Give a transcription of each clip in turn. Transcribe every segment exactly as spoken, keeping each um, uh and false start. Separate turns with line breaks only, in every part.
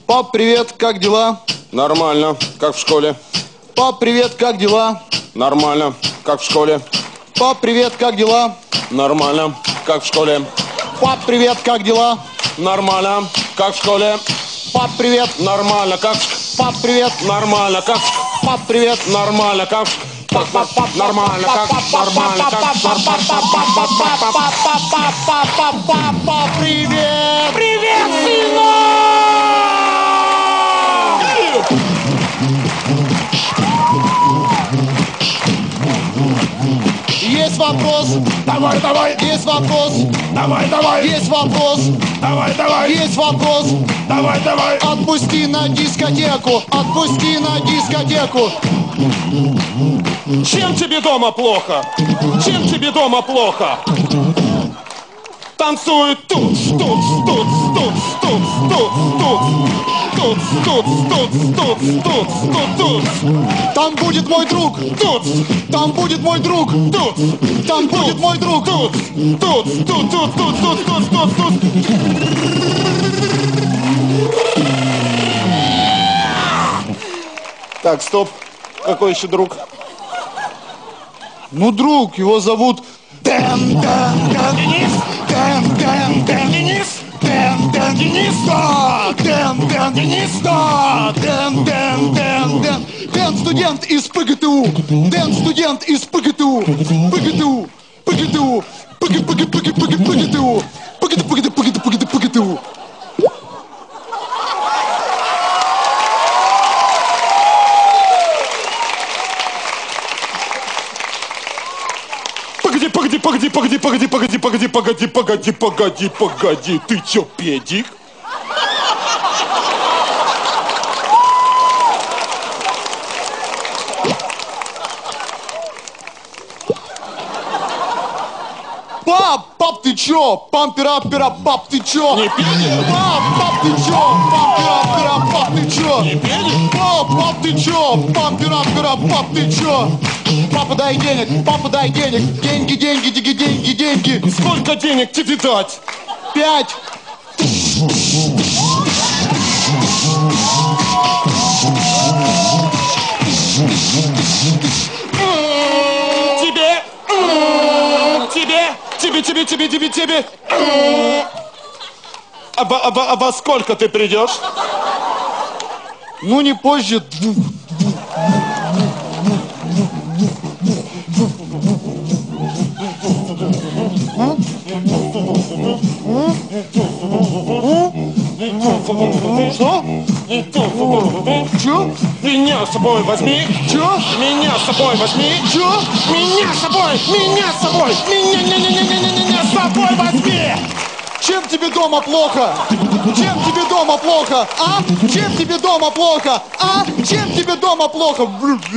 Пап, привет, как дела?
Нормально, как в школе.
Пап, привет, как дела?
Нормально, как в школе.
Пап, привет, как дела?
Нормально, как в школе.
Пап, привет, как дела?
Нормально, как в школе.
Пап, привет.
Нормально, как
Пап, привет.
Нормально, как
Пап, привет.
Нормально, как Пап, пап, пап, нормально, как нормально, как
Папа, привет.
Привет, сынок!
Есть вопрос?
Давай, давай!
Есть вопрос?
Давай, давай!
Есть вопрос?
Давай, давай!
Есть вопрос?
Давай, давай!
Отпусти на дискотеку! Отпусти на дискотеку!
Чем тебе дома плохо? Чем тебе дома плохо? Танцуют тут, тут, тут, тут, тут, тут, тут. Тут, тут, тут, тут, тут, тут, тут.
Там будет мой друг!
Тут,
Там будет мой друг!
тут,
Там будет мой друг!
тут, тут, тут, тут, тут, тут, тут, тут, тут. Так, стоп. Какой еще друг?
Ну, друг, его зовут... Дэн, Дэн, Дэн,
Денис?
Дэн, Дэн, Дэн,
Денис?
Дэн, Дэн,
Денис?
да! Дэн, Дэн,
Денис?
да! Дэн, Дэн, Дэн, Дэн! Дэн, студент из ПГТУ! Дэн, студент из ПГТУ! ПГТУ! ПГТУ! ПГ, ПГ, ПГ, ПГ, ПГТУ! ПГТ, ПГТ, ПГТ, ПГТ, ПГТУ!
Погоди, погоди, погоди, погоди, погоди, погоди, погоди, погоди, погоди, погоди, погоди. Ты чё, педик?
Пап, пап, ты чё? Пампера-пера, пап, ты чё?
Не педик?
Пап, пап, ты чё? Пампера-пера, пап, ты чё?
Не педик?
Пап, пап, ты чё? Пампера-пера, пап, ты чё? Папа, дай денег, папа, дай денег. Деньги, деньги, деньги, деньги, деньги.
Сколько денег тебе дать?
Пять.
Тебе? Тебе? Тебе, тебе, тебе, тебе, тебе? А, во- а, во- а во сколько ты придешь?
Ну, не позже двух. Что? Чё?
Меня с собой возьми!
Чё?
Меня с собой возьми!
Чё?
Меня с собой! Меня с собой! Меня, меня, меня, меня, меня с собой возьми!
Чем тебе дома плохо? Чем тебе дома плохо? А? Чем тебе дома плохо? А? Чем тебе дома плохо?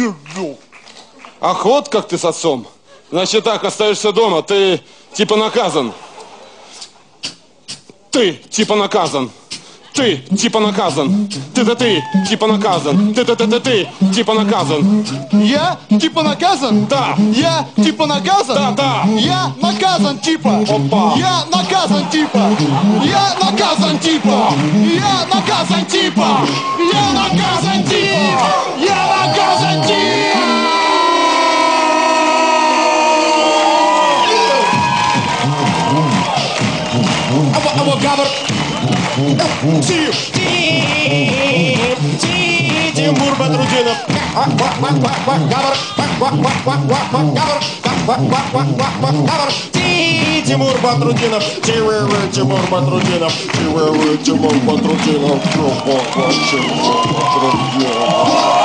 Ах, вот как ты с отцом. Значит так, остаешься дома, ты типа наказан. Ты типа наказан. Ты типа наказан. Ты-то ты типа наказан. Ты-то-ты-ты ты типа наказан.
Я типа наказан?
Да.
Я типа наказан?
Да, да.
Я наказан типа.
Опа.
Я наказан типа. Я наказан типа. Я наказан типа. Я наказан типа. Я наказан типа.
Авогавр. Тимур Батрутдинов. Тимур Батрутдинов. Тимур Батрутдинов. Тимур Батрутдинов.